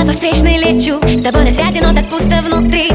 я по встречной лечу, с тобой на связи, но так пусто внутри.